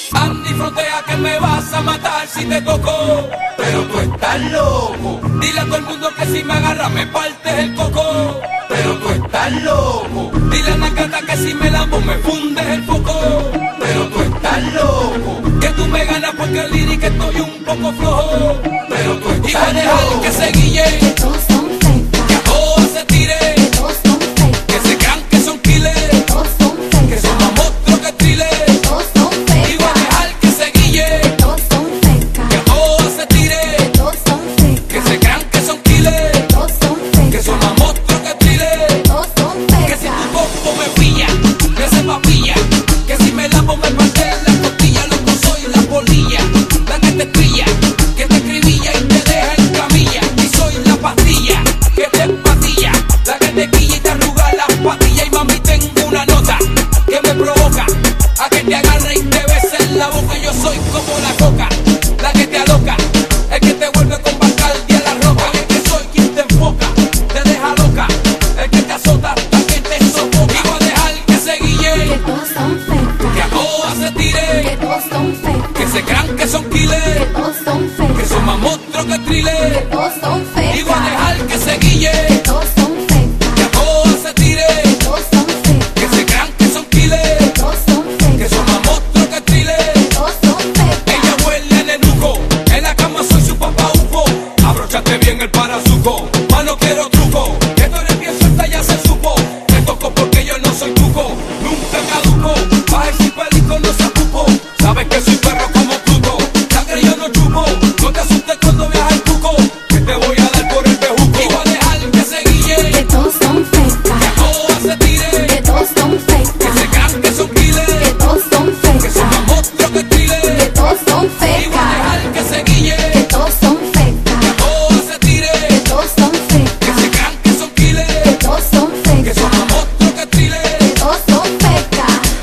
Andy frontea que me vas a matar si te toco, pero tú estás loco. Dile a todo el mundo que si me agarras me partes el coco, pero tú estás loco. Dile a Nakata que si me lambo me fundes el foco, pero tú estás loco. Que tú me ganas porque el lírico estoy un poco flojo, pero tú estás loco. Y voy a dejar que se guille, que todos son fake, que a todos se tire, que todos son fake, que se crean que son killers, que todos son fake, que son más monstruos que thrillers. que todos son fake, Y voy a dejar que se guille, que todos son fake, que a todos se tire, que todos son fake, que se crean que son killers, que todos son fake, que son más monstruos que thrillers. que todos son Que si tu coco me pilla, que se papilla, que si me lavo me parte la costilla, loco soy la polilla, la que te trilla, que te escribilla y te deja en camilla. Y soy la pastilla, que te patilla, la que te quilla y te arruga las patillas. Y mami tengo una nota que me provoca a que te agarre y te bese en la boca. Yo soy como la coca, la que te aloca, el que te vuelve con Bacardi a la roca. El que soy quien te enfoca, te deja loca, el que te azota hasta que te sofoca. Y voy a dejar que se guille, que todos son fake, que a todas se que tire, todos son fake, que se crean que son que killers, todos son fake, que son más monstruos que que thrillers. todos son fake, Y voy a dejar que se que guille, todos son fake, que a todas se tire, que todos son fake, que se crean que son killers, que todos son fake, que son más monstruos que thrillers. que todos son fake, Ella huele en el nuco, en la cama soy su papá ufo. Abróchate bien el parazuco, más no quiero truco, que tú eres bien suelta ya se supo. Te toco porque yo no soy tuco, nunca caduco, baja el pelico no se apupo. Sabes que soy perro como Pluto, sangre yo no chupo. No te asustes cuando veas el tuco, que te voy a dar por el bejuco. Y voy a dejar que se guille, que todos son fake, que a todas se tire, que todos son que se fake, crean que son que killers, todos son que son más fake, monstruos que que thrillers. todos son Y voy a fake, dejar que se guille, que todos son fake, que a todas se tire, que todos son fake, que se crean que son que killers, todos son fake, que son más monstruos que thrillers. que todos son fake,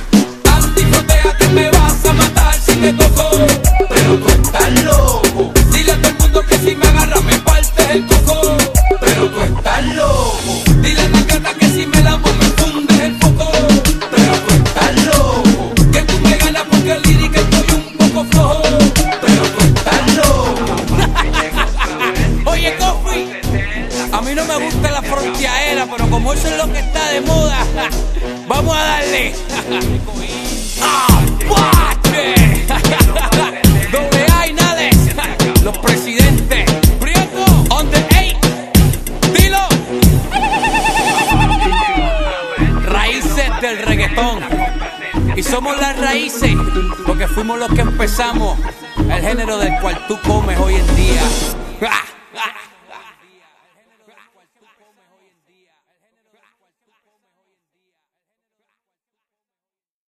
Andy frontea que me vas a matar si te toco, pero tú estás loco. Dile a todo el mundo que si me agarras me partes el coco, pero tú estás loco. Dile a Nakata que si me lambo me fundes el foco, pero tú estás loco. Que tú me ganas porque el lírico estoy un poco flojo, pero tú estás loco. Oye, Kofi, a mí no me gusta la fronteadera, pero como eso es lo que está de moda, vamos a darle. ¡Apate! Doble A y Nades, los presidentes. Prieto, on the eight. Dilo. Raíces del reggaetón. Y somos las raíces, porque fuimos los que empezamos el género del cual tú comes hoy en día.